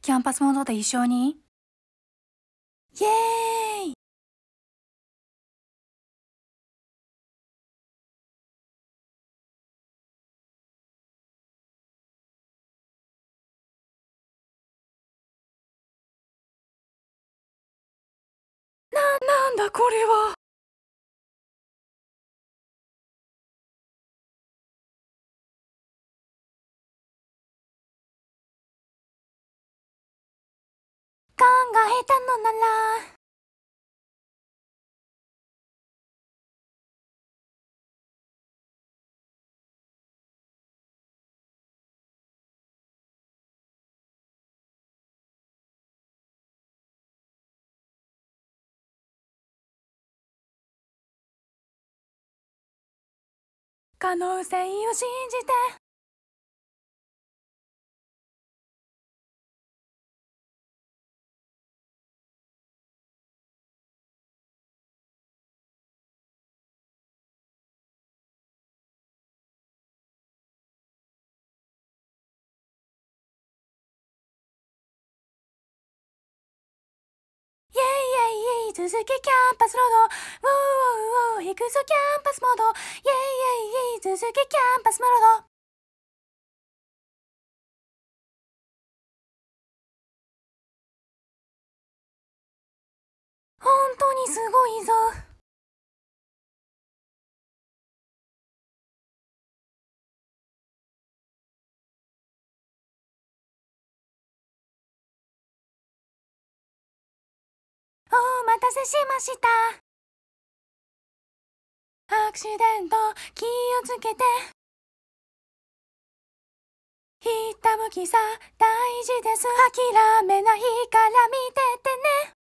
キャンパスモードで一緒にイエーイ。なんだこれは。考えたのなら可能性を信じてイエイイエイイエイ続けキャンパスロードウォーウォーウォー行くぞキャンパスモードイエイイエイイエイ続けキャンパスモード本当にすごいぞ。お待たせしました。アクシデント気をつけて。ひたむきさ大事です。諦めないから見ててね。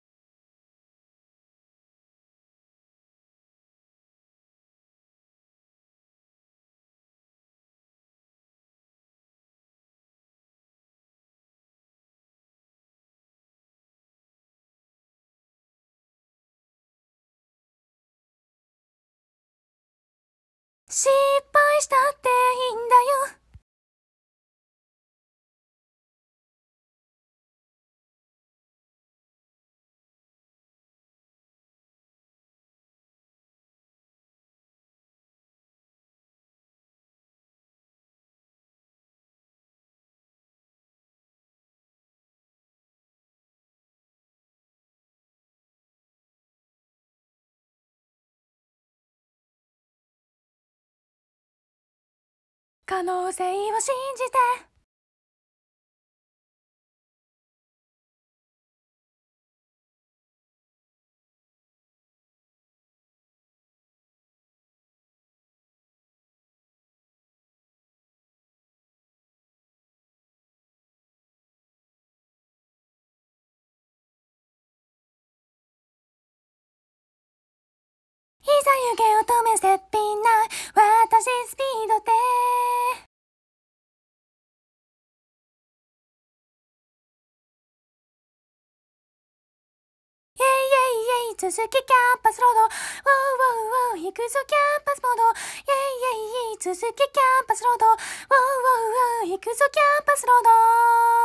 失敗したっていいんだよ。可能性を信じて。いざ湯気を止め絶品な私スピードでイエイイエイイエイ続けキャンパスロードウォーウォーウォー行くぞキャンパスモードイエイイエイイエイ続けキャンパスロードウォーウォーウォー行くぞキャンパスロード